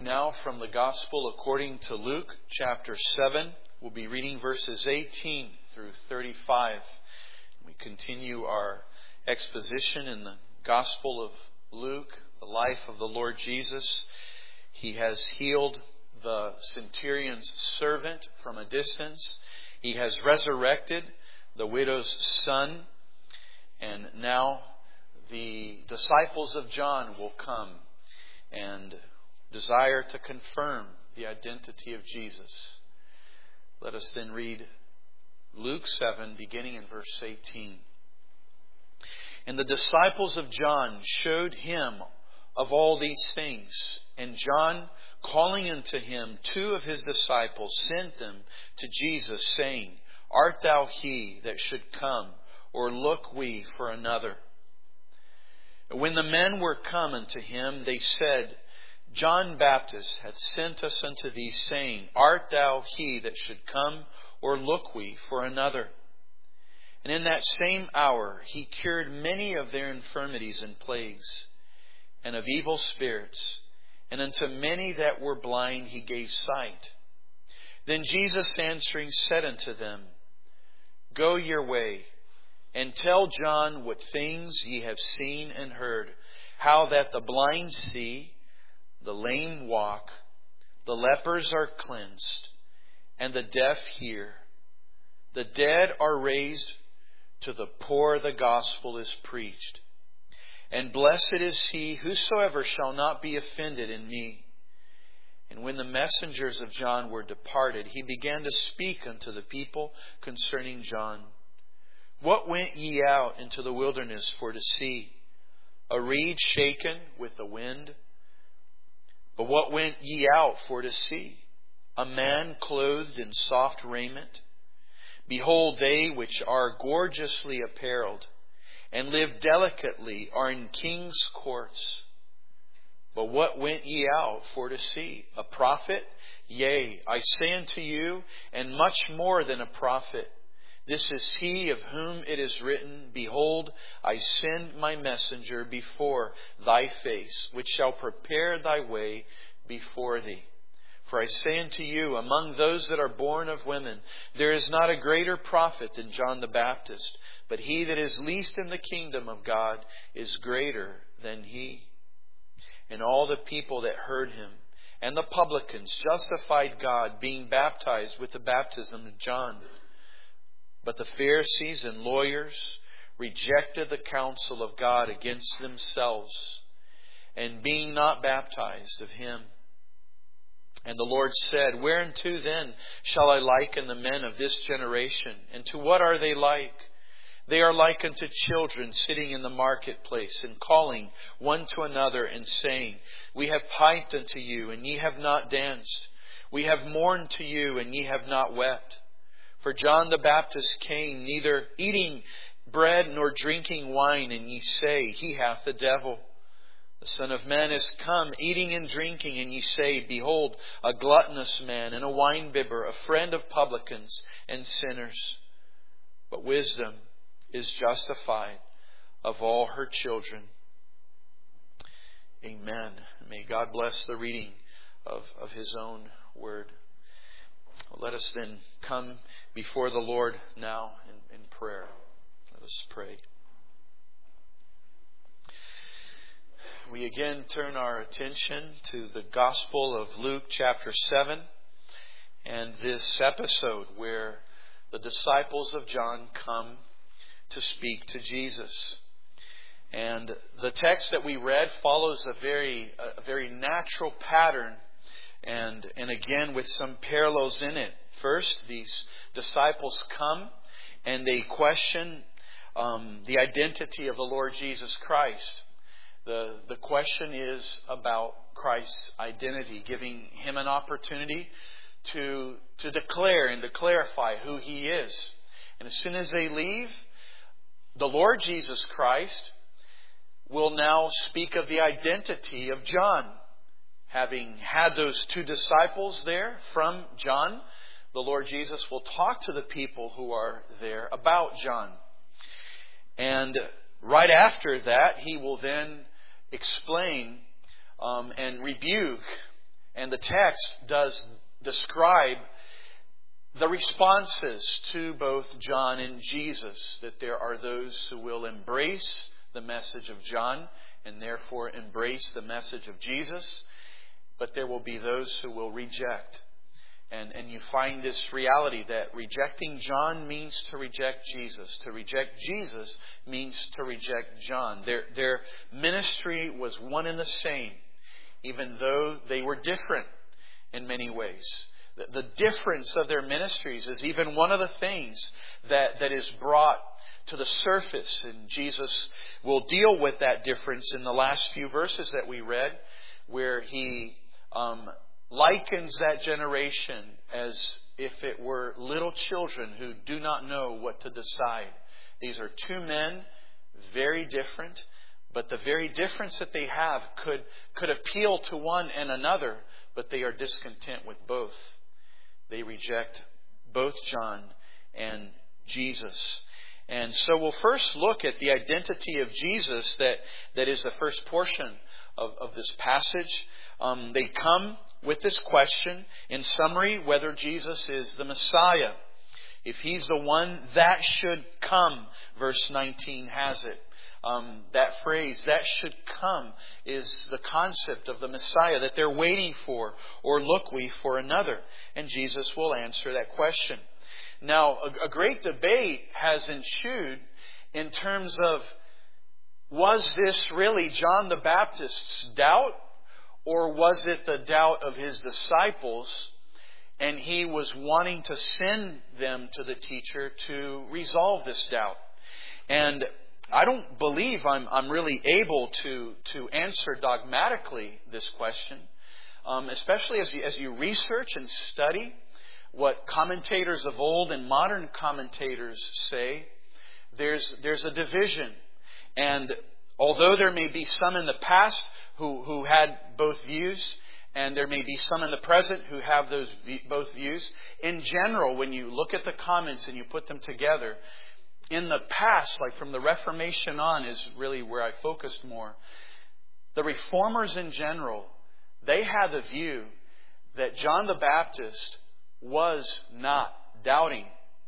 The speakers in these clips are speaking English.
now from the Gospel according to Luke, chapter 7. We'll be reading verses 18 through 35. We continue our exposition in the Gospel of Luke, the life of the Lord Jesus. He has healed the centurion's servant from a distance. He has resurrected the widow's son. And now the disciples of John will come and desire to confirm the identity of Jesus. Let us then read Luke 7, beginning in verse 18. And the disciples of John showed him of all these things. And John, calling unto him 2 of his disciples, sent them to Jesus, saying, Art thou he that should come, or look we for another? When the men were come unto him, they said, John Baptist hath sent us unto thee, saying, Art thou he that should come, or look we for another? And in that same hour he cured many of their infirmities and plagues, and of evil spirits, and unto many that were blind he gave sight. Then Jesus answering said unto them, Go your way, and tell John what things ye have seen and heard, how that the blind see, the lame walk, the lepers are cleansed, and the deaf hear. The dead are raised, to the poor the gospel is preached. And blessed is he whosoever shall not be offended in me. And when the messengers of John were departed, he began to speak unto the people concerning John. What went ye out into the wilderness for to see? A reed shaken with the wind? But what went ye out for to see? A man clothed in soft raiment? Behold, they which are gorgeously apparelled and live delicately are in king's courts. But what went ye out for to see? A prophet? Yea, I say unto you, and much more than a prophet. This is he of whom it is written, Behold, I send my messenger before thy face, which shall prepare thy way before thee. For I say unto you, among those that are born of women, there is not a greater prophet than John the Baptist, but he that is least in the kingdom of God is greater than he. And all the people that heard him and the publicans justified God, being baptized with the baptism of John. But the Pharisees and lawyers rejected the counsel of God against themselves, and being not baptized of him. And the Lord said, Whereunto then shall I liken the men of this generation? And to what are they like? They are like unto children sitting in the marketplace, and calling one to another, and saying, We have piped unto you, and ye have not danced. We have mourned to you, and ye have not wept. For John the Baptist came, neither eating bread nor drinking wine, and ye say, He hath the devil. The Son of Man is come, eating and drinking, and ye say, Behold, a gluttonous man, and a winebibber, a friend of publicans and sinners. But wisdom is justified of all her children. Amen. May God bless the reading of His own word. Let us then come before the Lord now in prayer. Let us pray. We again turn our attention to the Gospel of Luke chapter 7 and this episode where the disciples of John come to speak to Jesus. And the text that we read follows a very natural pattern and again with some parallels in it. First, these disciples come and they question the identity of the Lord Jesus Christ. The question is about Christ's identity, giving Him an opportunity to declare and to clarify who He is. And as soon as they leave, the Lord Jesus Christ will now speak of the identity of John. Having had those 2 disciples there from John, the Lord Jesus will talk to the people who are there about John. And right after that, He will then explain and rebuke And the text does describe the responses to both John and Jesus, that there are those who will embrace the message of John and therefore embrace the message of Jesus, but there will be those who will reject. And you find this reality that rejecting John means to reject Jesus. To reject Jesus means to reject John. Their ministry was one and the same, even though they were different in many ways. The difference of their ministries is even one of the things that is brought to the surface. And Jesus will deal with that difference in the last few verses that we read, where He likens that generation as if it were little children who do not know what to decide. These are two men, very different, but the very difference that they have could appeal to one and another, but they are discontent with both. They reject both John and Jesus. And so we'll first look at the identity of Jesus that is the first portion of this passage. They come with this question, in summary, whether Jesus is the Messiah. If He's the one that should come, verse 19 has it. That phrase, that should come, is the concept of the Messiah that they're waiting for, or look we for another? And Jesus will answer that question. Now, a great debate has ensued in terms of, was this really John the Baptist's doubt, or was it the doubt of his disciples, and he was wanting to send them to the teacher to resolve this doubt? And I don't believe I'm really able to answer dogmatically this question, especially as you research and study what commentators of old and modern commentators say. There's a division, and although there may be some in the past who had both views, and there may be some in the present who have those both views, in general, when you look at the comments and you put them together, in the past, like from the Reformation on, is really where I focused more. The Reformers in general, they had the view that John the Baptist was not doubting.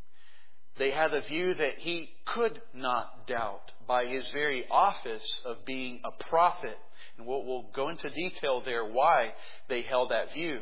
They had the view that he could not doubt by his very office of being a prophet. And we'll go into detail there why they held that view.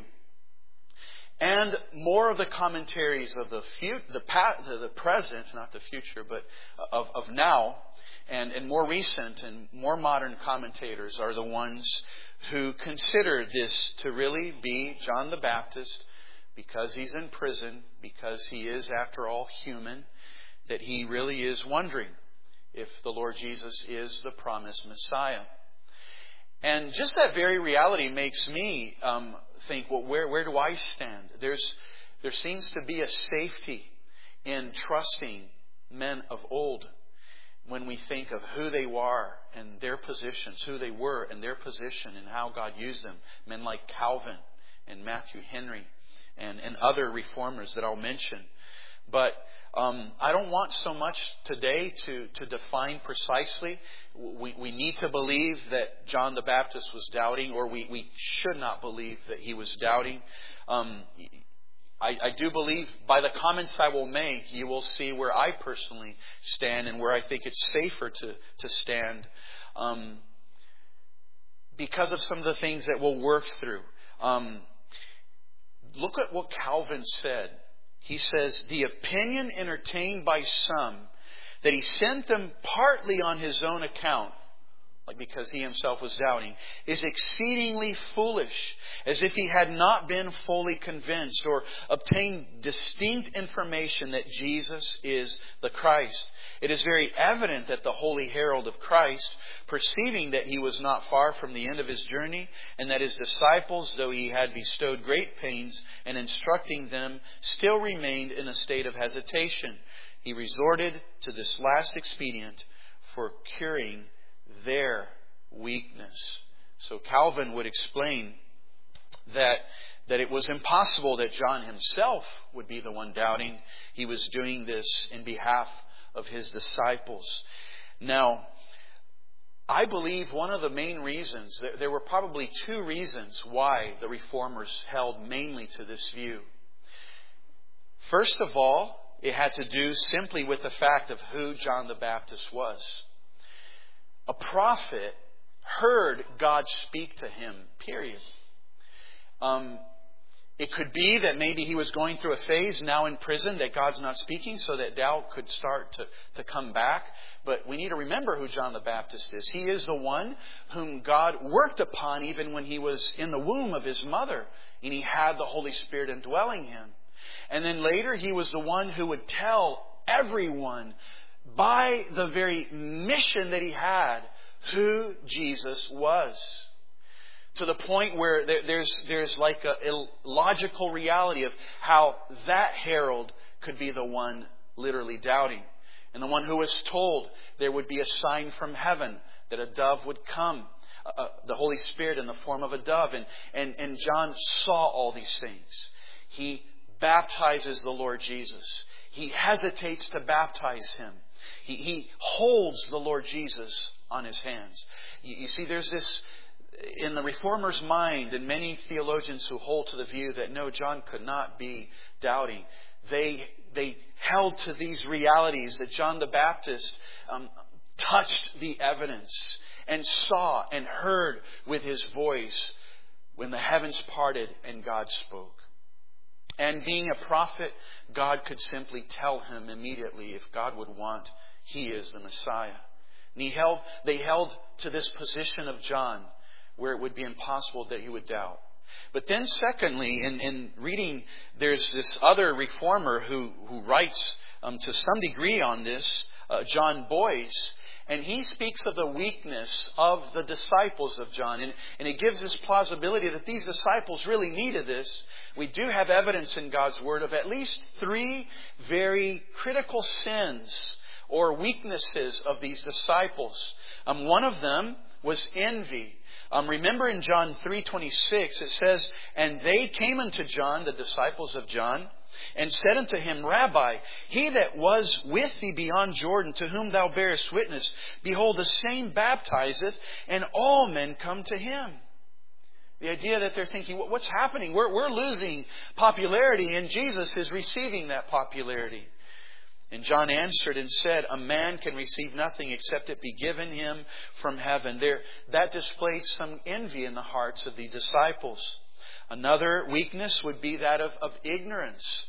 And more of the commentaries of the present, not the future, but of now, and more recent and more modern commentators are the ones who consider this to really be John the Baptist, because he's in prison, because he is, after all, human, that he really is wondering if the Lord Jesus is the promised Messiah. And just that very reality makes me think, well, where do I stand? There seems to be a safety in trusting men of old when we think of who they are and their positions, who they were and their position and how God used them. Men like Calvin and Matthew Henry and other reformers that I'll mention. But I don't want so much today to define precisely. We need to believe that John the Baptist was doubting, or we should not believe that he was doubting. I do believe by the comments I will make, you will see where I personally stand and where I think it's safer to stand, because of some of the things that we'll work through. Look at what Calvin said. He says, the opinion entertained by some that he sent them partly on his own account, like because he himself was doubting, is exceedingly foolish, as if he had not been fully convinced or obtained distinct information that Jesus is the Christ. It is very evident that the holy herald of Christ, perceiving that he was not far from the end of his journey, and that his disciples, though he had bestowed great pains in instructing them, still remained in a state of hesitation, he resorted to this last expedient for curing their weakness. So Calvin would explain that it was impossible that John himself would be the one doubting. He was doing this in behalf of his disciples. Now, I believe one of the main reasons, there were probably two reasons why the Reformers held mainly to this view. First of all, it had to do simply with the fact of who John the Baptist was. A prophet heard God speak to him, period. It could be that maybe he was going through a phase now in prison that God's not speaking, so that doubt could start to come back. But we need to remember who John the Baptist is. He is the one whom God worked upon even when he was in the womb of his mother, and he had the Holy Spirit indwelling him. And then later he was the one who would tell everyone by the very mission that he had who Jesus was. To the point where there's like a illogical reality of how that herald could be the one literally doubting. And the one who was told there would be a sign from heaven, that a dove would come, the Holy Spirit in the form of a dove. And John saw all these things. He baptizes the Lord Jesus. He hesitates to baptize him. He holds the Lord Jesus on his hands. You see, there's this in the Reformers' mind, and many theologians who hold to the view that no, John could not be doubting. They held to these realities that John the Baptist touched the evidence and saw and heard with his voice when the heavens parted and God spoke. And being a prophet, God could simply tell him immediately if God would want, he is the Messiah. And they held to this position of John where it would be impossible that he would doubt. But then secondly, in reading, there's this other reformer who writes to some degree on this, John Boyce, and he speaks of the weakness of the disciples of John. And it gives this plausibility that these disciples really needed this. We do have evidence in God's Word of at least 3 very critical sins or weaknesses of these disciples. One of them was envy. Remember in John 3:26 it says, "And they came unto John," the disciples of John, "and said unto him, Rabbi, he that was with thee beyond Jordan, to whom thou bearest witness, behold, the same baptizeth, and all men come to him." The idea that they're thinking, what's happening? We're losing popularity, and Jesus is receiving that popularity. And John answered and said, "A man can receive nothing except it be given him from heaven." That displayed some envy in the hearts of the disciples. Another weakness would be that of ignorance.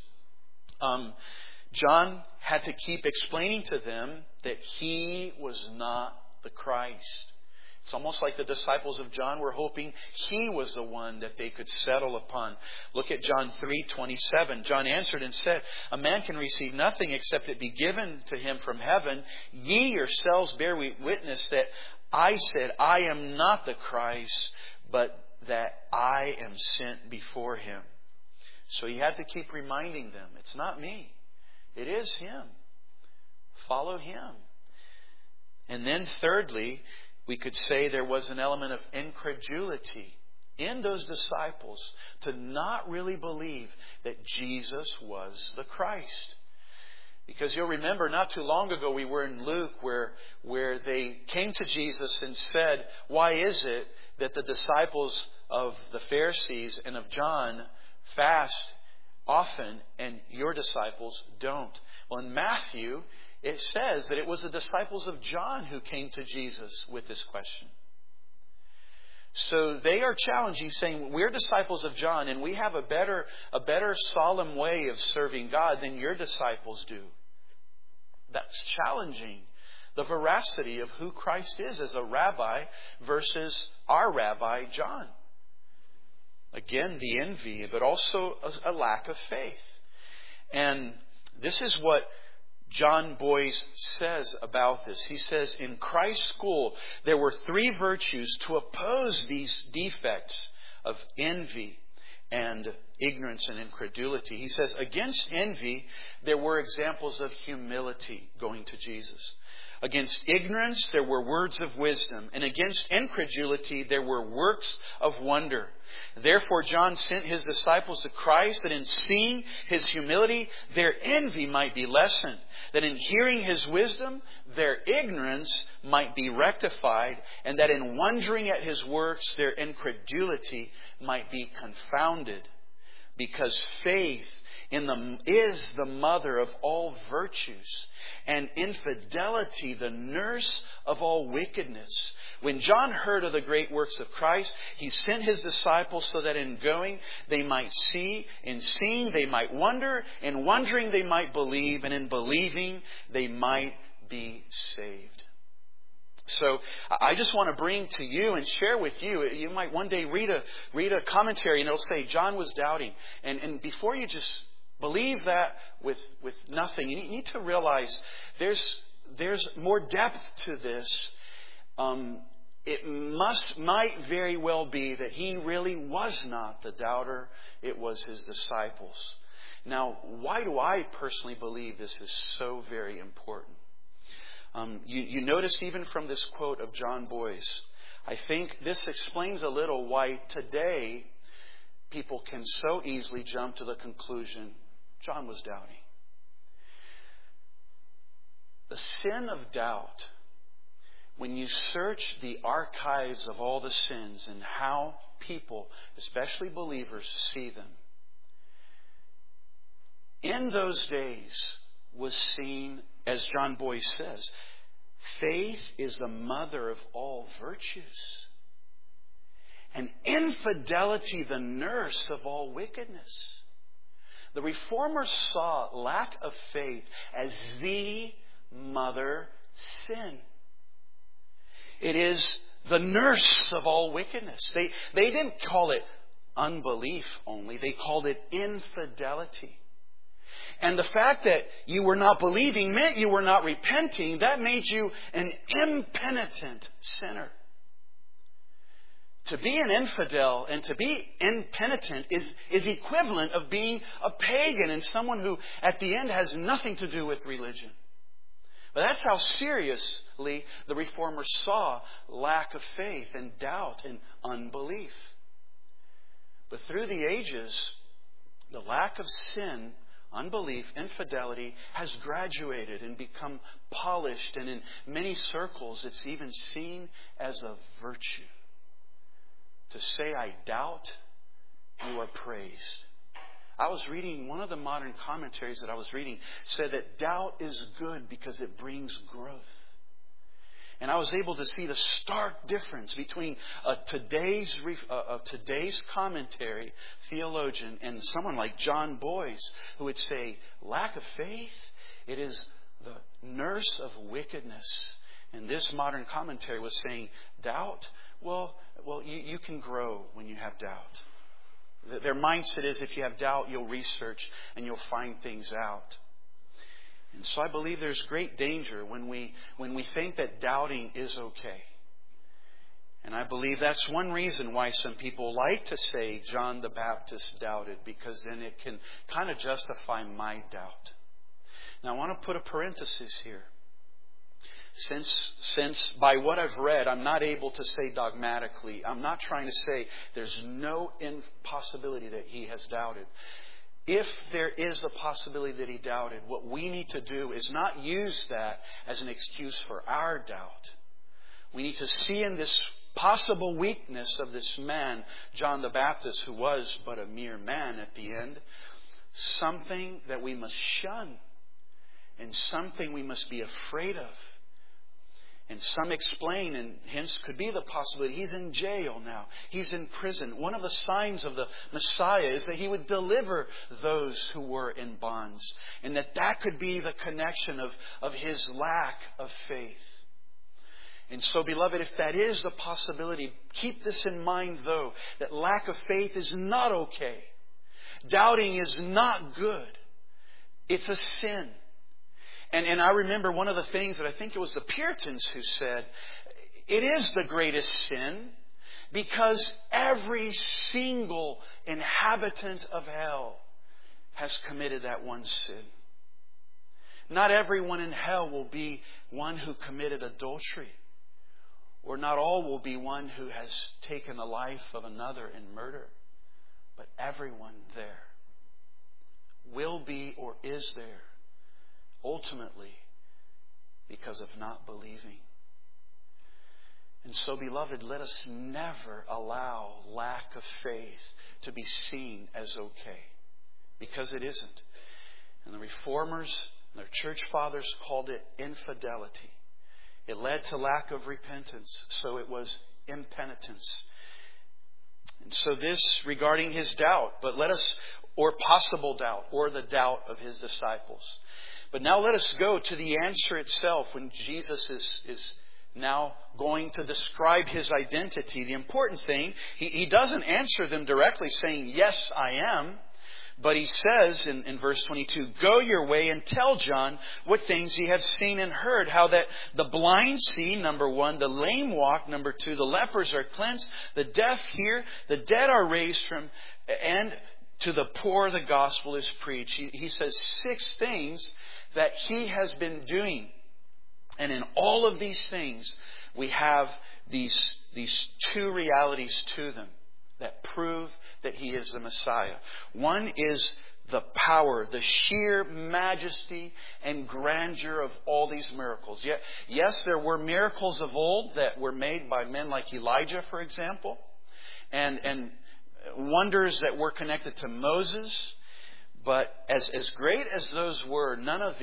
John had to keep explaining to them that he was not the Christ. It's almost like the disciples of John were hoping he was the one that they could settle upon. Look at John 3:27. John answered and said, "A man can receive nothing except it be given to him from heaven. Ye yourselves bear witness that I said, I am not the Christ, but that I am sent before him." So he had to keep reminding them, it's not me. It is him. Follow him. And then thirdly, we could say there was an element of incredulity in those disciples to not really believe that Jesus was the Christ. Because you'll remember not too long ago we were in Luke where they came to Jesus and said, "Why is it that the disciples of the Pharisees and of John fast often and your disciples don't?" Well, in Matthew, it says that it was the disciples of John who came to Jesus with this question. So they are challenging, saying, we're disciples of John and we have a better solemn way of serving God than your disciples do. That's challenging the veracity of who Christ is as a rabbi versus our rabbi, John. Again, the envy, but also a lack of faith. And this is what John Boyce says about this. He says, in Christ's school, there were 3 virtues to oppose these defects of envy and ignorance and incredulity. He says, against envy, there were examples of humility going to Jesus. Against ignorance there were words of wisdom, and against incredulity there were works of wonder. Therefore John sent his disciples to Christ, that in seeing His humility their envy might be lessened, that in hearing His wisdom their ignorance might be rectified, and that in wondering at His works their incredulity might be confounded. Because faith is the mother of all virtues, and infidelity the nurse of all wickedness. When John heard of the great works of Christ, he sent his disciples so that in going they might see, in seeing they might wonder, in wondering they might believe, and in believing they might be saved. So I just want to bring to you and share with you. You might one day read a commentary and it'll say John was doubting. And before you just believe that with nothing, you need to realize there's more depth to this. It might very well be that he really was not the doubter. It was his disciples. Now, why do I personally believe this is so very important? You notice even from this quote of John Boyce, I think this explains a little why today people can so easily jump to the conclusion John was doubting. The sin of doubt, when you search the archives of all the sins and how people, especially believers, see them, in those days was seen, as John Boyce says, faith is the mother of all virtues, and infidelity the nurse of all wickedness. The Reformers saw lack of faith as the mother sin. It is the nurse of all wickedness. They didn't call it unbelief only. They called it infidelity. And the fact that you were not believing meant you were not repenting. That made you an impenitent sinner. To be an infidel and to be impenitent is equivalent of being a pagan and someone who at the end has nothing to do with religion. But that's how seriously the Reformers saw lack of faith and doubt and unbelief. But through the ages, the lack of sin, unbelief, infidelity has graduated and become polished, and in many circles it's even seen as a virtue. To say, I doubt, you are praised. I was reading, one of the modern commentaries that I was reading said that doubt is good because it brings growth. And I was able to see the stark difference between today's commentary theologian and someone like John Boyce, who would say, lack of faith, it is the nurse of wickedness. And this modern commentary was saying, doubt, well, you can grow when you have doubt. Their mindset is if you have doubt, you'll research and you'll find things out. And so I believe there's great danger when we think that doubting is okay. And I believe that's one reason why some people like to say John the Baptist doubted, because then it can kind of justify my doubt. Now I want to put a parenthesis here. Since by what I've read, I'm not able to say dogmatically, I'm not trying to say there's no possibility that he has doubted. If there is a possibility that he doubted, what we need to do is not use that as an excuse for our doubt. We need to see in this possible weakness of this man, John the Baptist, who was but a mere man at the end, something that we must shun and something we must be afraid of. And some explain, and hence could be the possibility, he's in jail now. He's in prison. One of the signs of the Messiah is that he would deliver those who were in bonds. And that could be the connection of his lack of faith. And so, beloved, if that is the possibility, keep this in mind, though, that lack of faith is not okay. Doubting is not good. It's a sin. And I remember one of the things that I think it was the Puritans who said, it is the greatest sin because every single inhabitant of hell has committed that one sin. Not everyone in hell will be one who committed adultery. Or not all will be one who has taken the life of another in murder. But everyone there will be or is there ultimately because of not believing. And so, beloved, let us never allow lack of faith to be seen as okay. Because it isn't. And the Reformers and their church fathers called it infidelity. It led to lack of repentance, so it was impenitence. And so this regarding his doubt, but let us, or possible doubt, or the doubt of his disciples. But now let us go to the answer itself when Jesus is now going to describe his identity. The important thing, he doesn't answer them directly saying, yes, I am. But he says in verse 22, go your way and tell John what things ye have seen and heard. How that the blind see, number one, the lame walk, number two, the lepers are cleansed, the deaf hear, the dead are raised from, and to the poor the gospel is preached. He says 6 things that he has been doing. And in all of these things, we have these 2 realities to them that prove that he is the Messiah. One is the power, the sheer majesty and grandeur of all these miracles. Yes, there were miracles of old that were made by men like Elijah, for example, and wonders that were connected to Moses. But as great as those were,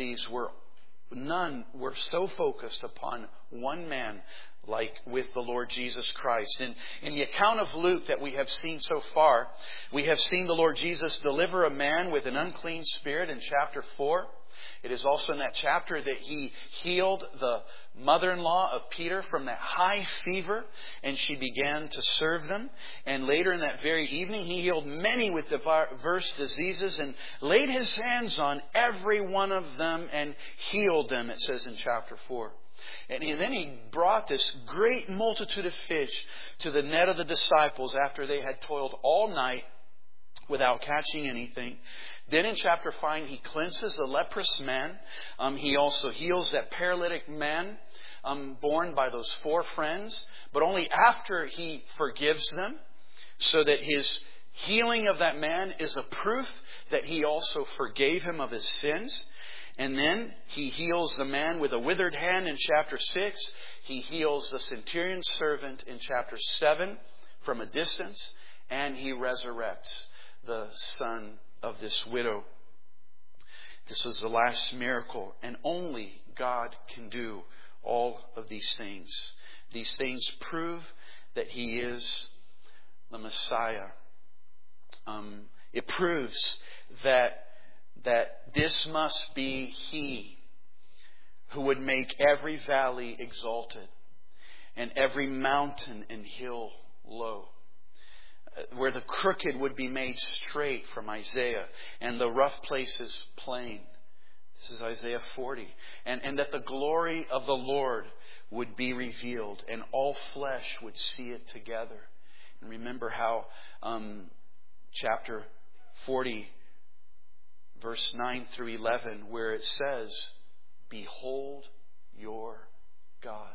none were so focused upon one man like with the Lord Jesus Christ. In the account of Luke that we have seen so far, we have seen the Lord Jesus deliver a man with an unclean spirit in chapter 4. It is also in that chapter that he healed the mother-in-law of Peter from that high fever, and she began to serve them. And later in that very evening, he healed many with diverse diseases and laid his hands on every one of them and healed them, it says in chapter 4. And then he brought this great multitude of fish to the net of the disciples after they had toiled all night without catching anything. Then in chapter 5, he cleanses a leprous man. He also heals that paralytic man born by those 4 friends, but only after he forgives them, so that his healing of that man is a proof that he also forgave him of his sins. And then he heals the man with a withered hand in chapter 6. He heals the centurion's servant in chapter 7 from a distance. And he resurrects the son of this widow. This was the last miracle. And only God can do all of these things. These things prove that he is the Messiah. It proves that this must be he who would make every valley exalted and every mountain and hill low, where the crooked would be made straight from Isaiah and the rough places plain. This is Isaiah 40. And that the glory of the Lord would be revealed and all flesh would see it together. And remember how chapter 40 verse 9 through 11, where it says, behold your God.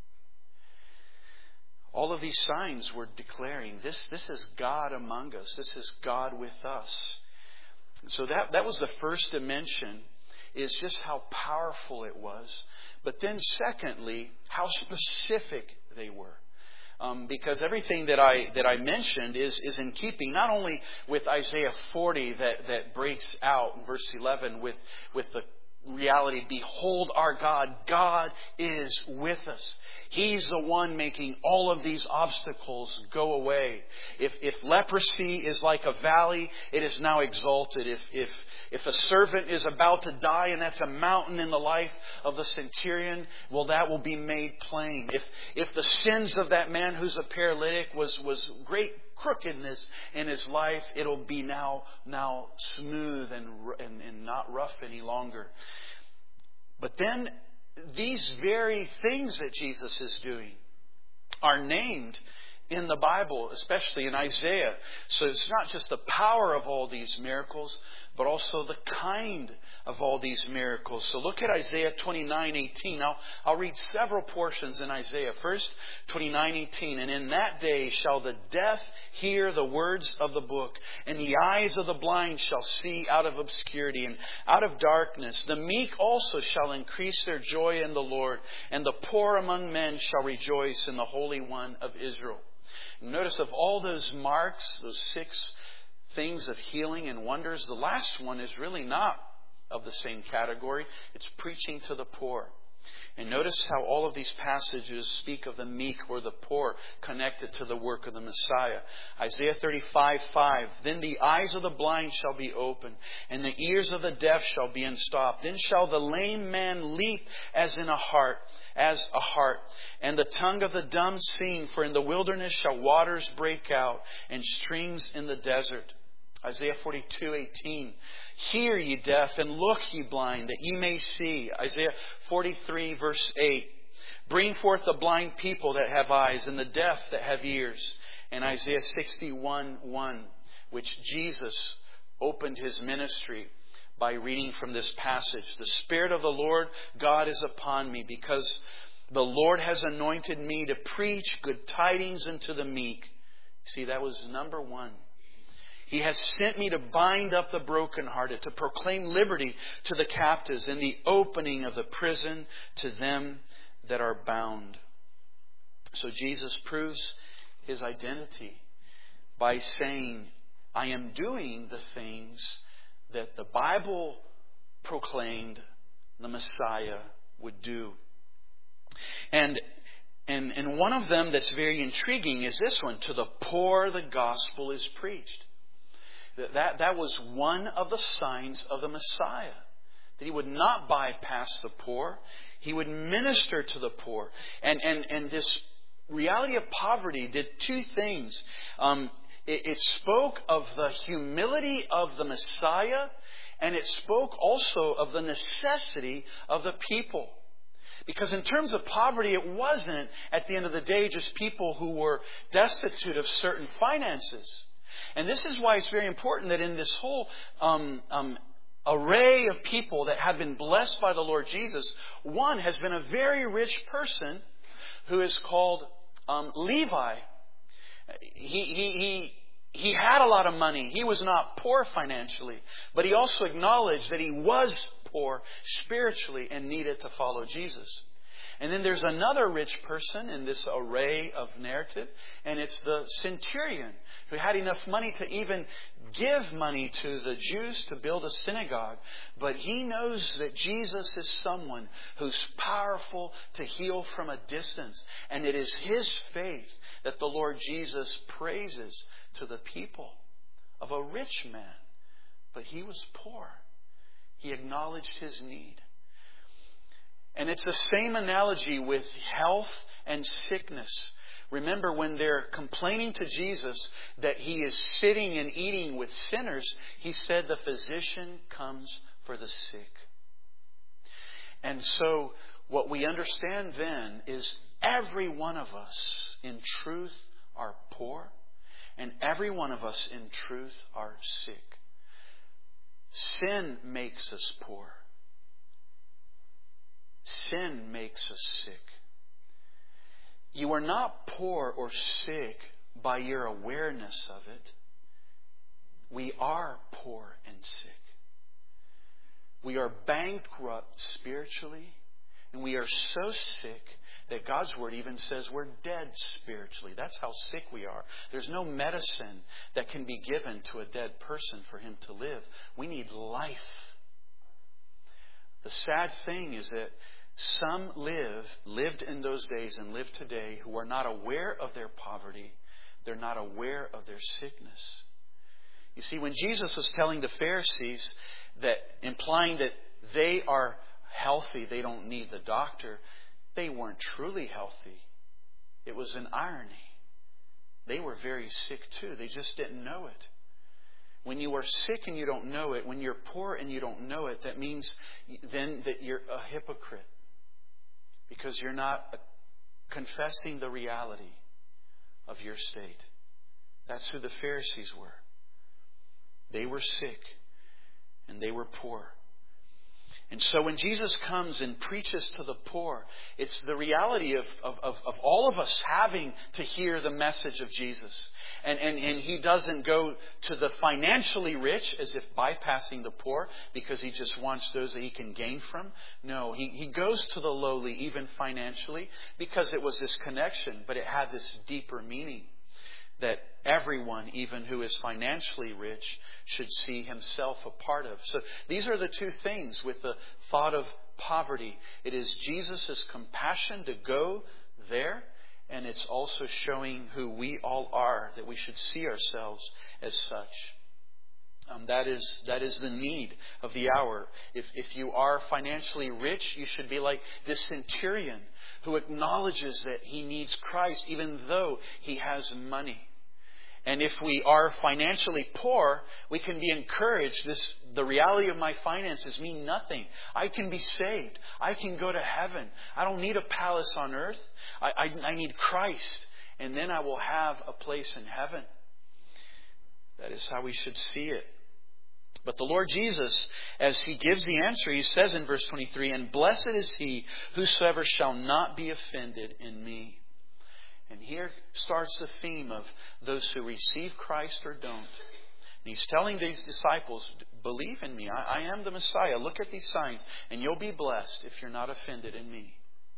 All of these signs were declaring, this is God among us. This is God with us. So that was the first dimension, is just how powerful it was. But then secondly, how specific they were. Because everything that I mentioned is in keeping not only with Isaiah 40 that breaks out in verse 11 with the reality, behold our God. God is with us. He's the one making all of these obstacles go away. If leprosy is like a valley, it is now exalted. If a servant is about to die and that's a mountain in the life of the centurion, well, that will be made plain. If the sins of that man who's a paralytic was great crookedness in his life, it'll be now smooth and not rough any longer. But then these very things that Jesus is doing are named in the Bible, especially in Isaiah. So it's not just the power of all these miracles, but also the kind of all these miracles. So look at Isaiah 29:18. Now, I'll read several portions in Isaiah. First, 29:18. And in that day shall the deaf hear the words of the book, and the eyes of the blind shall see out of obscurity and out of darkness. The meek also shall increase their joy in the Lord, and the poor among men shall rejoice in the Holy One of Israel. Notice of all those marks, those 6 things of healing and wonders, the last one is really not of the same category. It's preaching to the poor. And notice how all of these passages speak of the meek or the poor connected to the work of the Messiah. Isaiah 35:5. Then the eyes of the blind shall be opened, and the ears of the deaf shall be unstopped. Then shall the lame man leap as a hart, and the tongue of the dumb sing, for in the wilderness shall waters break out, and streams in the desert. Isaiah 42:18. Hear, ye deaf, and look, ye blind, that ye may see. Isaiah 43, verse 8. Bring forth the blind people that have eyes, and the deaf that have ears. And Isaiah 61:1, which Jesus opened His ministry by reading from this passage. The Spirit of the Lord God is upon me, because the Lord has anointed me to preach good tidings unto the meek. See, that was number one. He has sent me to bind up the brokenhearted, to proclaim liberty to the captives, and the opening of the prison to them that are bound. So Jesus proves His identity by saying, I am doing the things that the Bible proclaimed the Messiah would do. And one of them that's very intriguing is this one: to the poor the gospel is preached. That was one of the signs of the Messiah. That He would not bypass the poor. He would minister to the poor. And this reality of poverty did 2 things. It spoke of the humility of the Messiah, and it spoke also of the necessity of the people. Because in terms of poverty, it wasn't, at the end of the day, just people who were destitute of certain finances. And this is why it's very important that in this whole array of people that have been blessed by the Lord Jesus, one has been a very rich person who is called Levi. He had a lot of money. He was not poor financially, but he also acknowledged that he was poor spiritually and needed to follow Jesus. And then there's another rich person in this array of narrative, and it's the centurion who had enough money to even give money to the Jews to build a synagogue. But he knows that Jesus is someone who's powerful to heal from a distance. And it is his faith that the Lord Jesus praises to the people of a rich man. But he was poor. He acknowledged his need. And it's the same analogy with health and sickness. Remember, when they're complaining to Jesus that He is sitting and eating with sinners, He said the physician comes for the sick. And so what we understand then is every one of us in truth are poor, and every one of us in truth are sick. Sin makes us poor. Sin makes us sick. You are not poor or sick by your awareness of it. We are poor and sick. We are bankrupt spiritually, and we are so sick that God's Word even says we're dead spiritually. That's how sick we are. There's no medicine that can be given to a dead person for him to live. We need life. The sad thing is that some lived in those days and live today who are not aware of their poverty. They're not aware of their sickness. You see, when Jesus was telling the Pharisees that, implying that they are healthy, they don't need the doctor, they weren't truly healthy. It was an irony. They were very sick too. They just didn't know it. When you are sick and you don't know it, when you're poor and you don't know it, that means then that you're a hypocrite. Because you're not confessing the reality of your state. That's who the Pharisees were. They were sick and they were poor. And so when Jesus comes and preaches to the poor, it's the reality of all of us having to hear the message of Jesus. And He doesn't go to the financially rich as if bypassing the poor because He just wants those that He can gain from. No, He goes to the lowly even financially because it was this connection, but it had this deeper meaning. That everyone, even who is financially rich, should see himself a part of. So these are the two things with the thought of poverty. It is Jesus' compassion to go there, and it's also showing who we all are, that we should see ourselves as such. That is the need of the hour. If you are financially rich, you should be like this centurion who acknowledges that he needs Christ even though he has money. And if we are financially poor, we can be encouraged. The reality of my finances mean nothing. I can be saved. I can go to heaven. I don't need a palace on earth. I need Christ. And then I will have a place in heaven. That is how we should see it. But the Lord Jesus, as He gives the answer, He says in verse 23, "And blessed is he whosoever shall not be offended in me." And here starts the theme of those who receive Christ or don't. And He's telling these disciples, believe in me. I am the Messiah. Look at these signs. And you'll be blessed if you're not offended in me.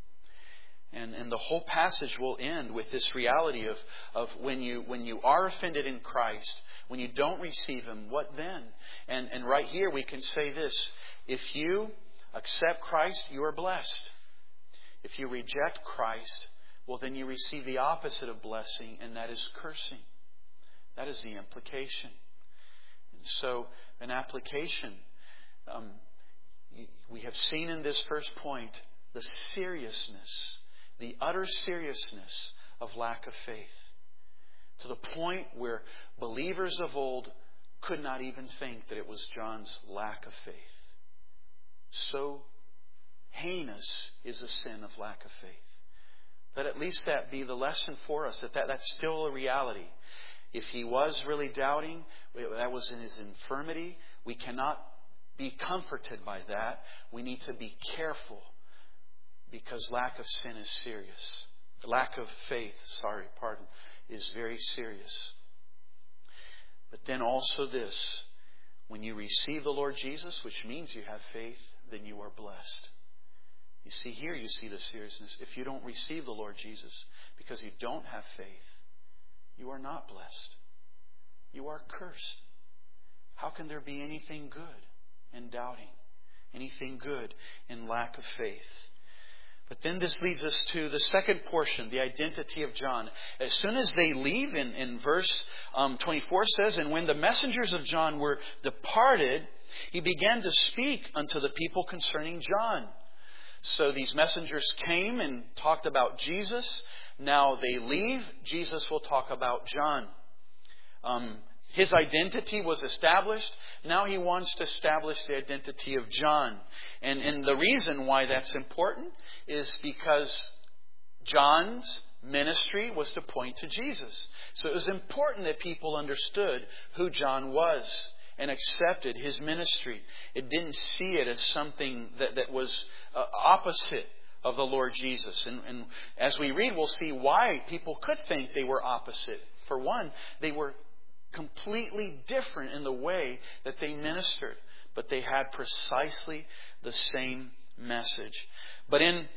And the whole passage will end with this reality of when you are offended in Christ, when you don't receive Him, what then? And right here we can say this. If you accept Christ, you are blessed. If you reject Christ, well, then you receive the opposite of blessing, and that is cursing. That is the implication. And so, an application. We have seen in this first point the seriousness, the utter seriousness of lack of faith. To the point where believers of old could not even think that it was John's lack of faith. So heinous is the sin of lack of faith. Let at least that be the lesson for us, that's still a reality. If he was really doubting, that was in his infirmity. We cannot be comforted by that. We need to be careful because lack of sin is serious. Lack of faith, is very serious. But then also this, when you receive the Lord Jesus, which means you have faith, then you are blessed. You see, here you see the seriousness. If you don't receive the Lord Jesus because you don't have faith, you are not blessed. You are cursed. How can there be anything good in doubting? Anything good in lack of faith? But then this leads us to the second portion, the identity of John. As soon as they leave, in verse 24 says, "And when the messengers of John were departed, he began to speak unto the people concerning John." So these messengers came and talked about Jesus. Now they leave. Jesus will talk about John. His identity was established. Now he wants to establish the identity of John. And the reason why that's important is because John's ministry was to point to Jesus. So it was important that people understood who John was and accepted his ministry. It didn't see it as something that was opposite of the Lord Jesus. And as we read, we'll see why people could think they were opposite. For one, they were completely different in the way that they ministered, but they had precisely the same message. But in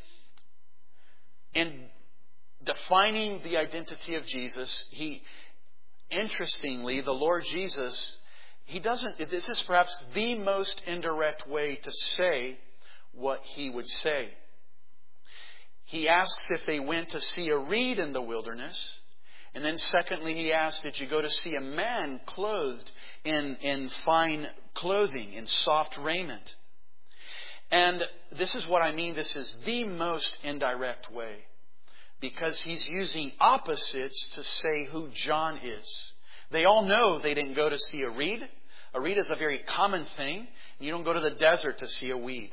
defining the identity of Jesus, interestingly, the Lord Jesus, this is perhaps the most indirect way to say what He would say. He asks if they went to see a reed in the wilderness. And then secondly, He asked, did you go to see a man clothed in fine clothing, in soft raiment? And this is what I mean. This is the most indirect way. Because He's using opposites to say who John is. They all know they didn't go to see a reed. A reed is a very common thing. You don't go to the desert to see a reed.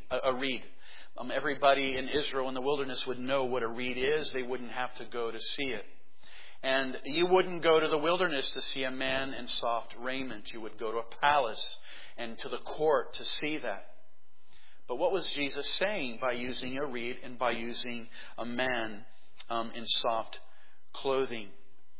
Everybody in Israel in the wilderness would know what a reed is. They wouldn't have to go to see it. And you wouldn't go to the wilderness to see a man in soft raiment. You would go to a palace and to the court to see that. But what was Jesus saying by using a reed and by using a man in soft clothing?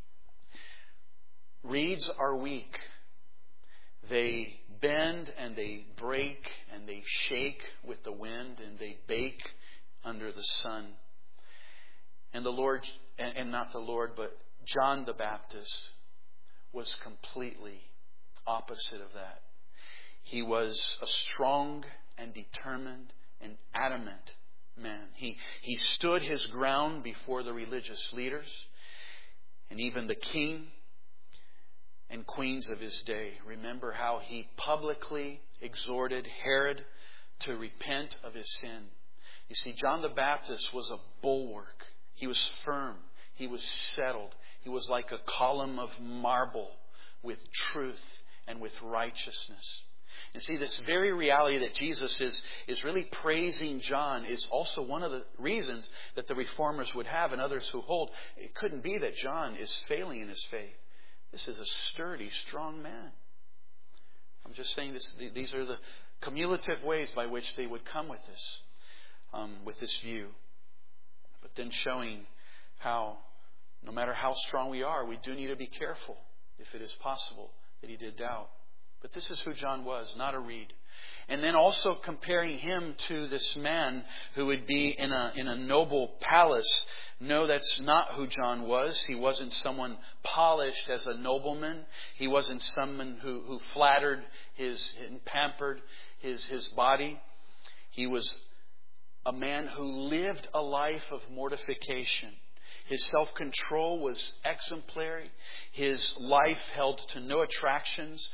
Reeds are weak. They bend and they break and they shake with the wind and they bake under the sun. And the Lord, and not the Lord, but John the Baptist was completely opposite of that. He was a strong and determined and adamant man. He stood his ground before the religious leaders and even the king and queens of his day. Remember how he publicly exhorted Herod to repent of his sin. You see, John the Baptist was a bulwark. He was firm. He was settled. He was like a column of marble with truth and with righteousness. And see, this very reality that Jesus is really praising John is also one of the reasons that the reformers would have and others who hold. It couldn't be that John is failing in his faith. This is a sturdy, strong man. I'm just saying these are the cumulative ways by which they would come with this view. But then showing how, no matter how strong we are, we do need to be careful, if it is possible, that he did doubt. But this is who John was, not a reed. And then also comparing him to this man who would be in a noble palace. No, that's not who John was. He wasn't someone polished as a nobleman. He wasn't someone who flattered and pampered his body. He was a man who lived a life of mortification. His self-control was exemplary. His life held to no attractions.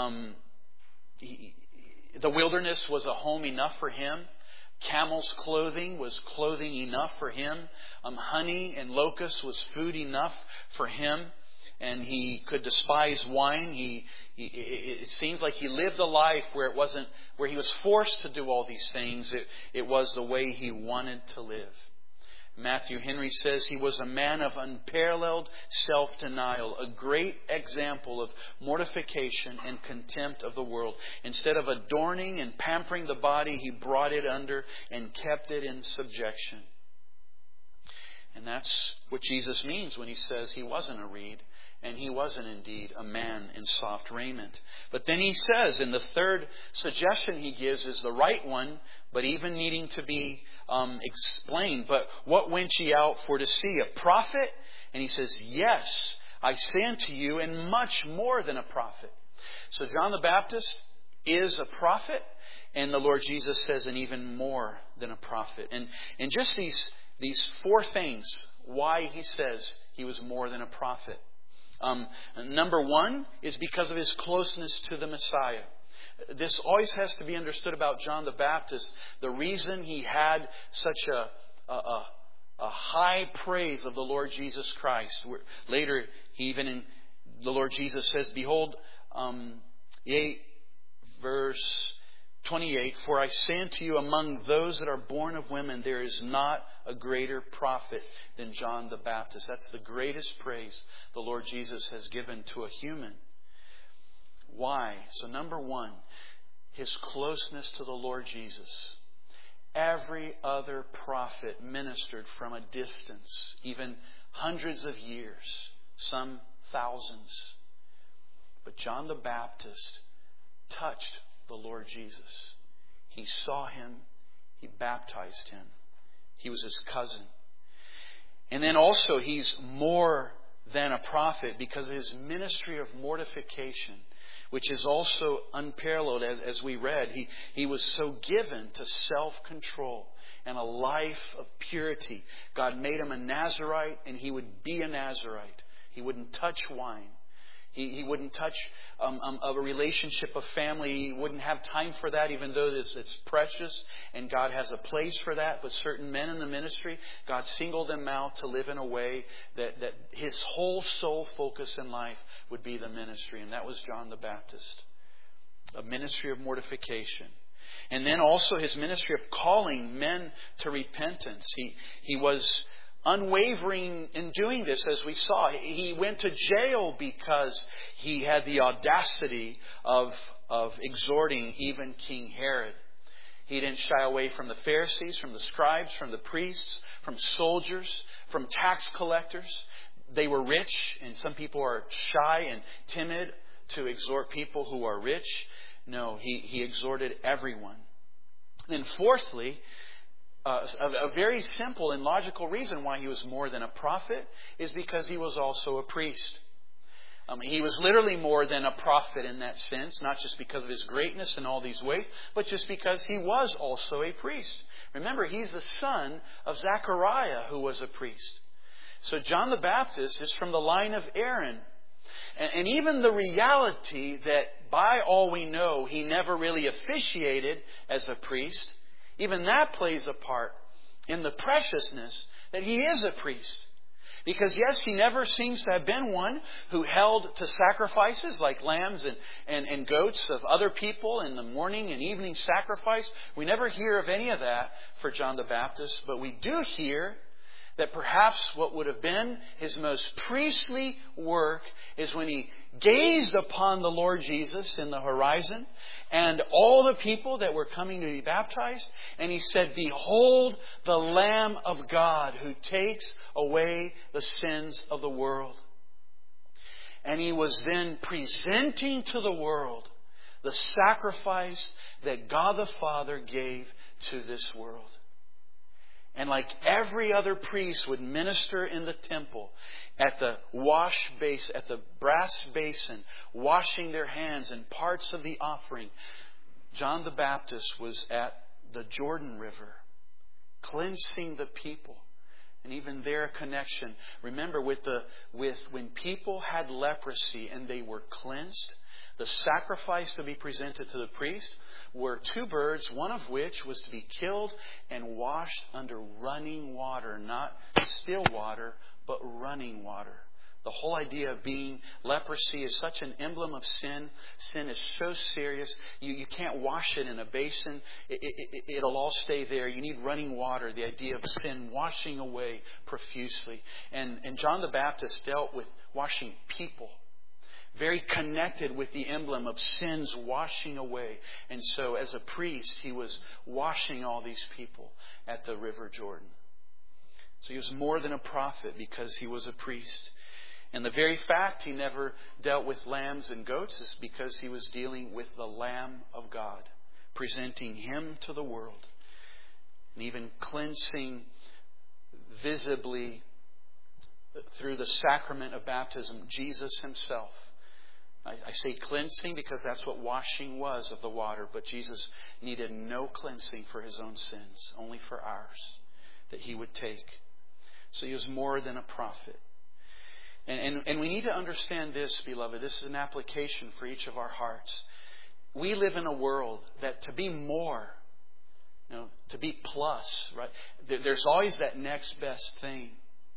The wilderness was a home enough for him. Camel's clothing was clothing enough for him. Honey and locusts was food enough for him. And he could despise wine. It seems like he lived a life where he was forced to do all these things. It was the way he wanted to live. Matthew Henry says he was a man of unparalleled self-denial, a great example of mortification and contempt of the world. Instead of adorning and pampering the body, he brought it under and kept it in subjection. And that's what Jesus means when he says he wasn't a reed, and he wasn't indeed a man in soft raiment. But then he says, and the third suggestion he gives is the right one, but even needing to be explained. But what went ye out for to see? A prophet? And he says, yes, I say unto you, and much more than a prophet. So John the Baptist is a prophet, and the Lord Jesus says, and even more than a prophet. And just these four things, why he says he was more than a prophet. Number one is because of his closeness to the Messiah. This always has to be understood about John the Baptist. The reason he had such a high praise of the Lord Jesus Christ. Later, the Lord Jesus says, behold, verse 28, for I say unto you, among those that are born of women, there is not a greater prophet than John the Baptist. That's the greatest praise the Lord Jesus has given to a human. Why? So number one, his closeness to the Lord Jesus. Every other prophet ministered from a distance, even hundreds of years, some thousands. But John the Baptist touched the Lord Jesus. He saw him. He baptized him. He was his cousin. And then also he's more than a prophet because of his ministry of mortification, which is also unparalleled as we read. He was so given to self-control and a life of purity. God made him a Nazirite, and he would be a Nazirite. He wouldn't touch wine. He wouldn't touch a relationship of family. He wouldn't have time for that, even though it's precious and God has a place for that. But certain men in the ministry, God singled them out to live in a way that his whole sole focus in life would be the ministry. And that was John the Baptist. A ministry of mortification. And then also his ministry of calling men to repentance. He was unwavering in doing this, as we saw. He went to jail because he had the audacity of exhorting even King Herod. He didn't shy away from the Pharisees, from the scribes, from the priests, from soldiers, from tax collectors. They were rich, and some people are shy and timid to exhort people who are rich. No, he exhorted everyone. Then fourthly, a very simple and logical reason why he was more than a prophet is because he was also a priest. He was literally more than a prophet in that sense, not just because of his greatness in all these ways, but just because he was also a priest. Remember, he's the son of Zechariah, who was a priest. So John the Baptist is from the line of Aaron. And even the reality that, by all we know, he never really officiated as a priest, even that plays a part in the preciousness that he is a priest. Because yes, he never seems to have been one who held to sacrifices like lambs and goats of other people in the morning and evening sacrifice. We never hear of any of that for John the Baptist. But we do hear that perhaps what would have been his most priestly work is when he gazed upon the Lord Jesus in the horizon and all the people that were coming to be baptized. And he said, "Behold the Lamb of God who takes away the sins of the world." And he was then presenting to the world the sacrifice that God the Father gave to this world. And like every other priest would minister in the temple at the at the brass basin, washing their hands and parts of the offering, John the Baptist was at the Jordan River, cleansing the people. And even their connection. Remember, when people had leprosy and they were cleansed, the sacrifice to be presented to the priest were 2 birds, one of which was to be killed and washed under running water, not still water, but running water. The whole idea of being leprosy is such an emblem of sin. Sin is so serious. You can't wash it in a basin. It'll all stay there. You need running water. The idea of sin washing away profusely. And John the Baptist dealt with washing people. Very connected with the emblem of sins washing away. And so as a priest, he was washing all these people at the River Jordan. So he was more than a prophet because he was a priest. And the very fact he never dealt with lambs and goats is because he was dealing with the Lamb of God, presenting Him to the world, and even cleansing visibly through the sacrament of baptism, Jesus Himself. I say cleansing because that's what washing was of the water, but Jesus needed no cleansing for His own sins, only for ours, that He would take. So He was more than a prophet. And we need to understand this, beloved. This is an application for each of our hearts. We live in a world that to be more, to be plus, right? There's always that next best thing.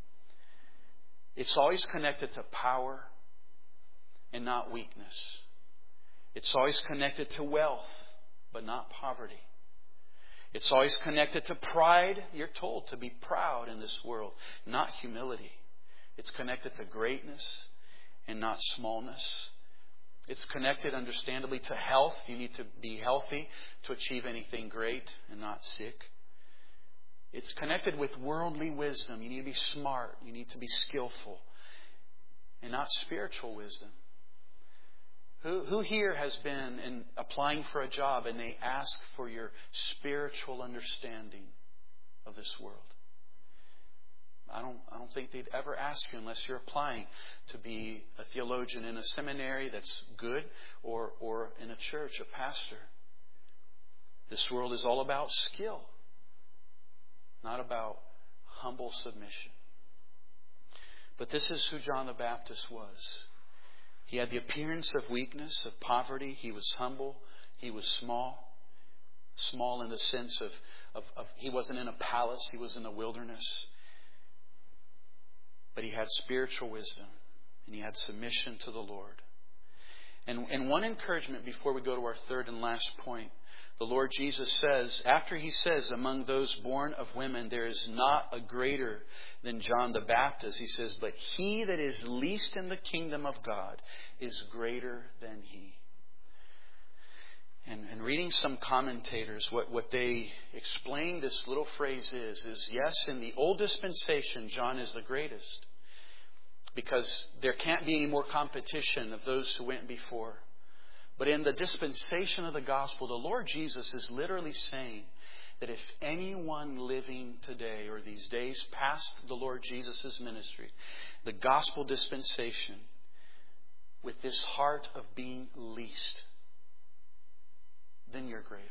It's always connected to power and not weakness. It's always connected to wealth, but not poverty. It's always connected to pride. You're told to be proud in this world, not humility. It's connected to greatness and not smallness. It's connected, understandably, to health. You need to be healthy to achieve anything great and not sick. It's connected with worldly wisdom. You need to be smart. You need to be skillful. And not spiritual wisdom. Who here has been in applying for a job and they ask for your spiritual understanding of this world? I don't think they'd ever ask you unless you're applying to be a theologian in a seminary that's good or in a church, a pastor. This world is all about skill, not about humble submission. But this is who John the Baptist was. He had the appearance of weakness, of poverty. He was humble. He was small. Small in the sense of he wasn't in a palace. He was in the wilderness. But he had spiritual wisdom. And he had submission to the Lord. And one encouragement before we go to our third and last point. The Lord Jesus says, after He says, among those born of women, there is not a greater than John the Baptist. He says, but he that is least in the kingdom of God is greater than he. And reading some commentators, what they explain this little phrase is yes, in the old dispensation, John is the greatest. Because there can't be any more competition of those who went before. But in the dispensation of the gospel, the Lord Jesus is literally saying that if anyone living today or these days past the Lord Jesus' ministry, the gospel dispensation, with this heart of being least, then you're greater.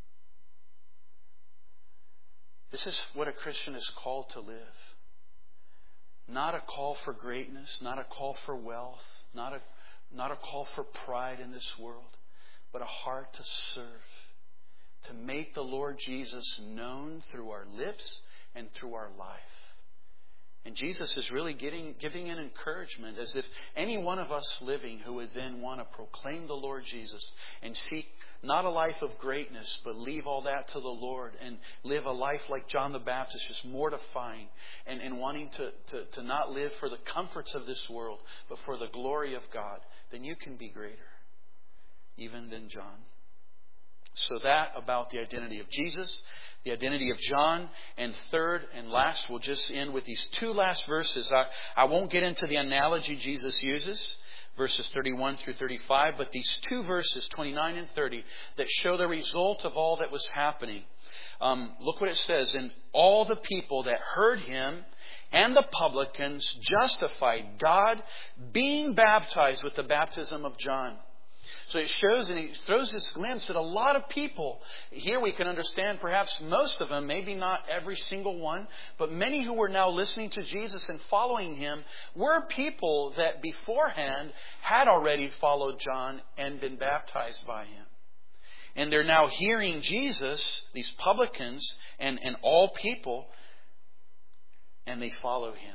This is what a Christian is called to live. Not a call for greatness, not a call for wealth, not a call for pride in this world, but a heart to serve, to make the Lord Jesus known through our lips and through our life. And Jesus is really giving an encouragement, as if any one of us living who would then want to proclaim the Lord Jesus and seek not a life of greatness, but leave all that to the Lord and live a life like John the Baptist, just mortifying and wanting to not live for the comforts of this world, but for the glory of God, then you can be greater, even than John. So that about the identity of Jesus, the identity of John, and third and last, we'll just end with these two last verses. I won't get into the analogy Jesus uses, verses 31 through 35, but these two verses, 29 and 30, that show the result of all that was happening. Look what it says. And all the people that heard Him and the publicans justified God, being baptized with the baptism of John. So it shows, and he throws this glimpse that a lot of people, here we can understand perhaps most of them, maybe not every single one, but many who were now listening to Jesus and following Him were people that beforehand had already followed John and been baptized by Him. And they're now hearing Jesus, these publicans and all people, and they follow Him.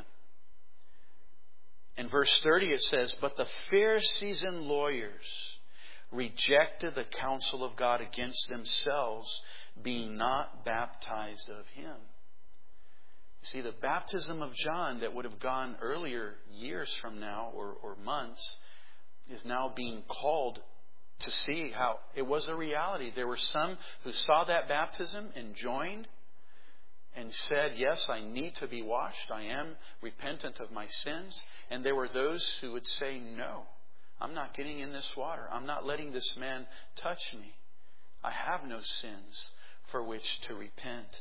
In verse 30 it says, but the Pharisees and lawyers rejected the counsel of God against themselves, being not baptized of Him. You see, the baptism of John that would have gone earlier, years from now or months, is now being called to see how it was a reality. There were some who saw that baptism and joined and said, yes, I need to be washed. I am repentant of my sins. And there were those who would say, no, I'm not getting in this water. I'm not letting this man touch me. I have no sins for which to repent.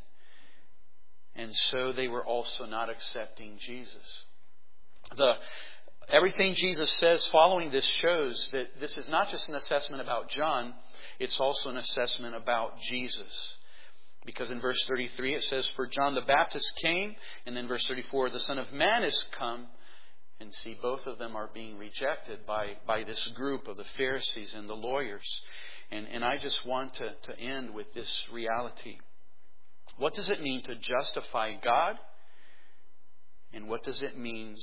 And so they were also not accepting Jesus. Everything Jesus says following this shows that this is not just an assessment about John, it's also an assessment about Jesus. Because in verse 33 it says, for John the Baptist came, and then verse 34, the Son of Man is come. And see, both of them are being rejected by this group of the Pharisees and the lawyers. And I just want to end with this reality. What does it mean to justify God? And what does it mean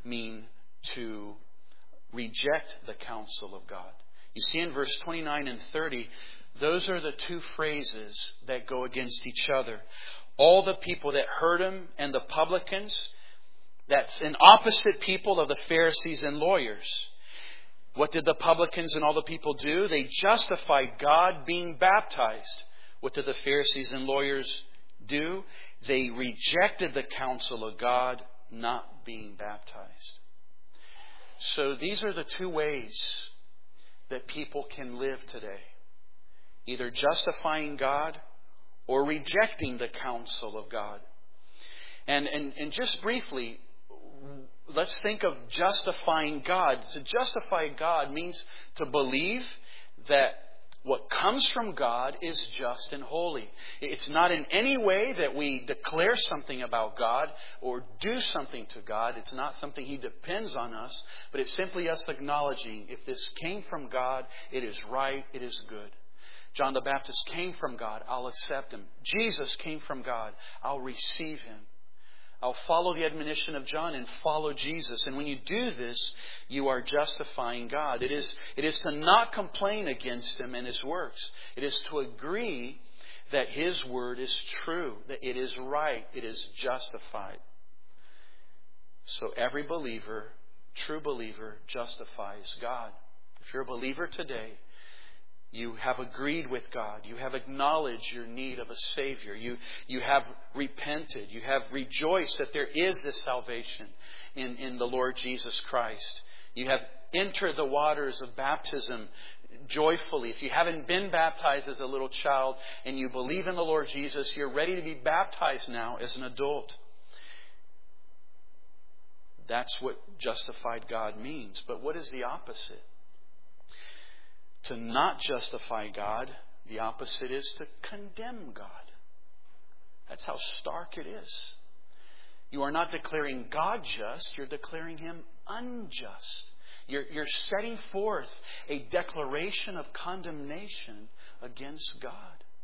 to reject the counsel of God? You see in verse 29 and 30, those are the two phrases that go against each other. All the people that heard Him and the publicans, that's an opposite people of the Pharisees and lawyers. What did the publicans and all the people do? They justified God being baptized. What did the Pharisees and lawyers do? They rejected the counsel of God, not being baptized. So these are the two ways that people can live today. Either justifying God or rejecting the counsel of God. And just briefly, let's think of justifying God. To justify God means to believe that what comes from God is just and holy. It's not in any way that we declare something about God or do something to God. It's not something He depends on us, but it's simply us acknowledging if this came from God, it is right, it is good. John the Baptist came from God, I'll accept Him. Jesus came from God, I'll receive Him. I'll follow the admonition of John and follow Jesus. And when you do this, you are justifying God. It is to not complain against Him and His works. It is to agree that His Word is true, that it is right, it is justified. So every believer, true believer, justifies God. If you're a believer today, you have agreed with God. You have acknowledged your need of a Savior. You have repented. You have rejoiced that there is this salvation in the Lord Jesus Christ. You have entered the waters of baptism joyfully. If you haven't been baptized as a little child and you believe in the Lord Jesus, you're ready to be baptized now as an adult. That's what justified God means. But what is the opposite? To not justify God, the opposite is to condemn God. That's how stark it is. You are not declaring God just, you're declaring Him unjust. You're setting forth a declaration of condemnation against God.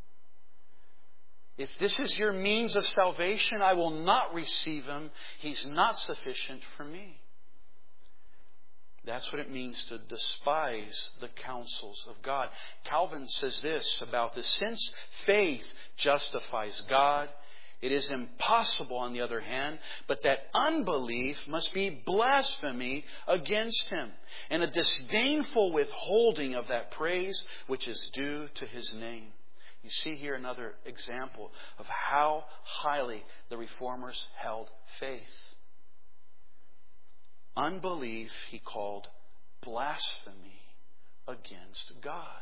If this is your means of salvation, I will not receive Him. He's not sufficient for me. That's what it means to despise the counsels of God. Calvin says this about this: since faith justifies God, it is impossible, on the other hand, but that unbelief must be blasphemy against Him, and a disdainful withholding of that praise which is due to His name. You see here another example of how highly the Reformers held faith. Unbelief he called blasphemy against God.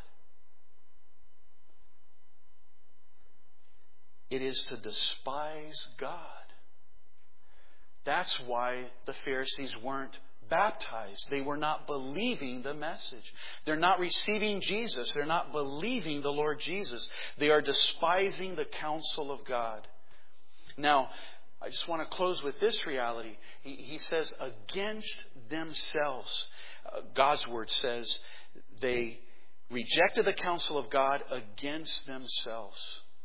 It is to despise God. That's why the Pharisees weren't baptized. They were not believing the message. They're not receiving Jesus. They're not believing the Lord Jesus. They are despising the counsel of God. Now, I just want to close with this reality. He says, against themselves. God's Word says they rejected the counsel of God against themselves.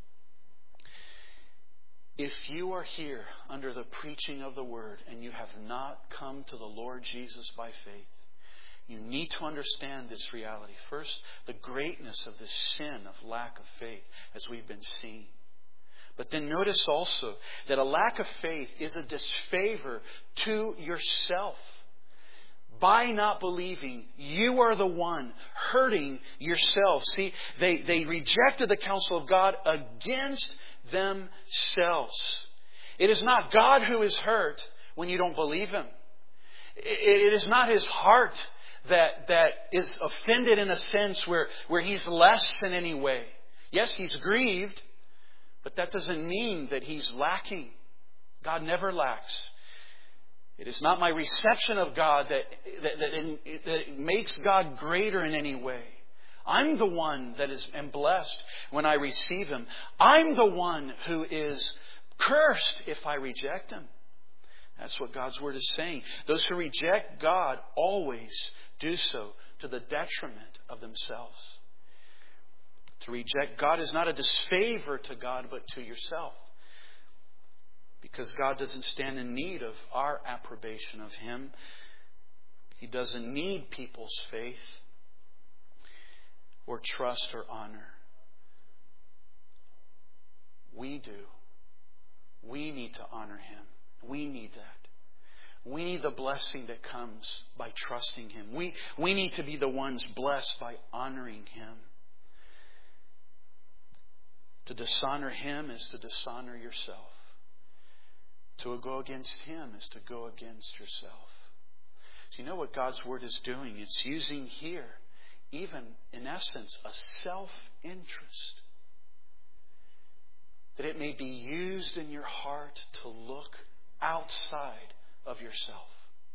If you are here under the preaching of the Word and you have not come to the Lord Jesus by faith, you need to understand this reality. First, the greatness of this sin of lack of faith, as we've been seeing. But then notice also that a lack of faith is a disfavor to yourself. By not believing, you are the one hurting yourself. See, they rejected the counsel of God against themselves. It is not God who is hurt when you don't believe Him. It is not His heart that is offended in a sense where He's less in any way. Yes, He's grieved, but that doesn't mean that He's lacking. God never lacks. It is not my reception of God that makes God greater in any way. I'm the one that am blessed when I receive Him. I'm the one who is cursed if I reject Him. That's what God's Word is saying. Those who reject God always do so to the detriment of themselves. To reject God is not a disfavor to God, but to yourself. Because God doesn't stand in need of our approbation of Him. He doesn't need people's faith or trust or honor. We do. We need to honor Him. We need that. We need the blessing that comes by trusting Him. We need to be the ones blessed by honoring Him. To dishonor Him is to dishonor yourself. To go against Him is to go against yourself. So you know what God's Word is doing? It's using here, even in essence, a self-interest. That it may be used in your heart to look outside of yourself.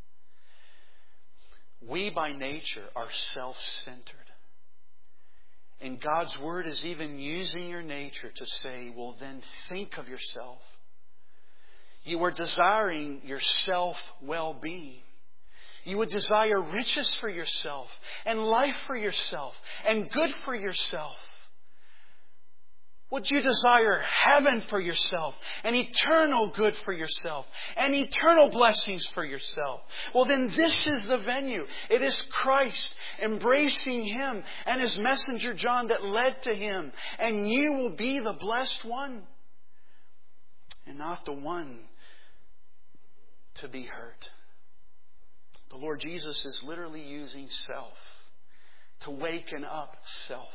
We by nature are self-centered. And God's Word is even using your nature to say, well then think of yourself. You are desiring your self-well-being. You would desire riches for yourself and life for yourself and good for yourself. Would you desire heaven for yourself, and eternal good for yourself, and eternal blessings for yourself? Well, then this is the venue. It is Christ, embracing Him and His messenger John that led to Him. And you will be the blessed one, and not the one to be hurt. The Lord Jesus is literally using self to waken up self,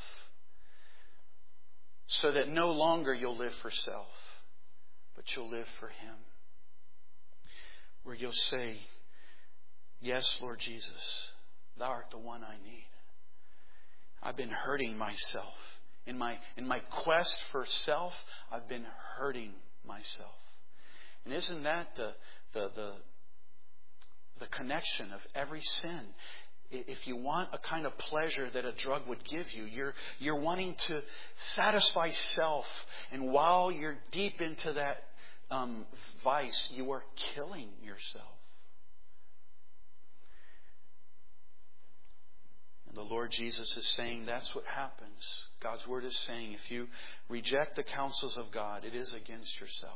so that no longer you'll live for self, but you'll live for Him. Where you'll say, yes, Lord Jesus, Thou art the one I need. I've been hurting myself. In my quest for self, I've been hurting myself. And isn't that the connection of every sin? If you want a kind of pleasure that a drug would give you, you're wanting to satisfy self. And while you're deep into that vice, you are killing yourself. And the Lord Jesus is saying that's what happens. God's Word is saying if you reject the counsels of God, it is against yourself.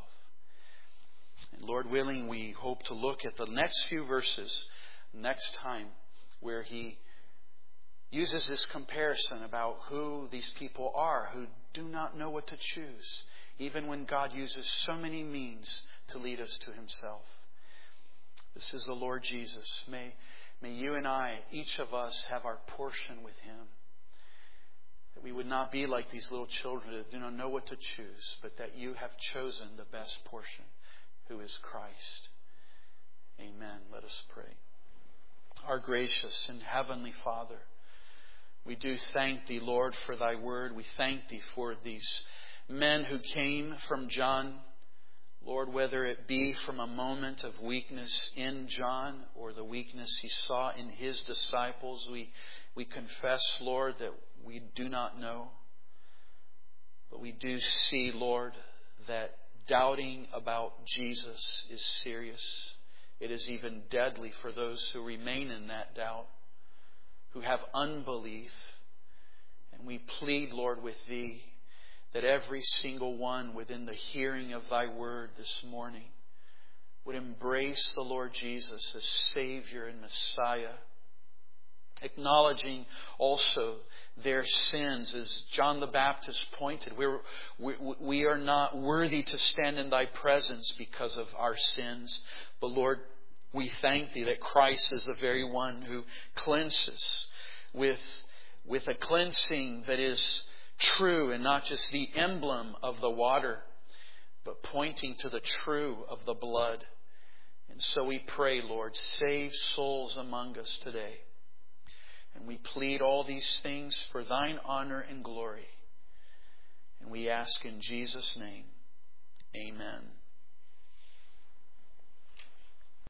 And Lord willing, we hope to look at the next few verses next time, where He uses this comparison about who these people are who do not know what to choose, even when God uses so many means to lead us to Himself. This is the Lord Jesus. May you and I, each of us, have our portion with Him. That we would not be like these little children that do not know what to choose, but that You have chosen the best portion, who is Christ. Amen. Let us pray. Our gracious and heavenly Father, we do thank Thee, Lord, for Thy Word. We thank Thee for these men who came from John. Lord, whether it be from a moment of weakness in John or the weakness he saw in his disciples, we confess, Lord, that we do not know. But we do see, Lord, that doubting about Jesus is serious. It is even deadly for those who remain in that doubt, who have unbelief. And we plead, Lord, with Thee that every single one within the hearing of Thy Word this morning would embrace the Lord Jesus as Savior and Messiah, acknowledging also their sins, as John the Baptist pointed. We are not worthy to stand in Thy presence because of our sins. But Lord, we thank Thee that Christ is the very one who cleanses with a cleansing that is true and not just the emblem of the water, but pointing to the true of the blood. And so we pray, Lord, save souls among us today. And we plead all these things for Thine honor and glory. And we ask in Jesus' name, Amen.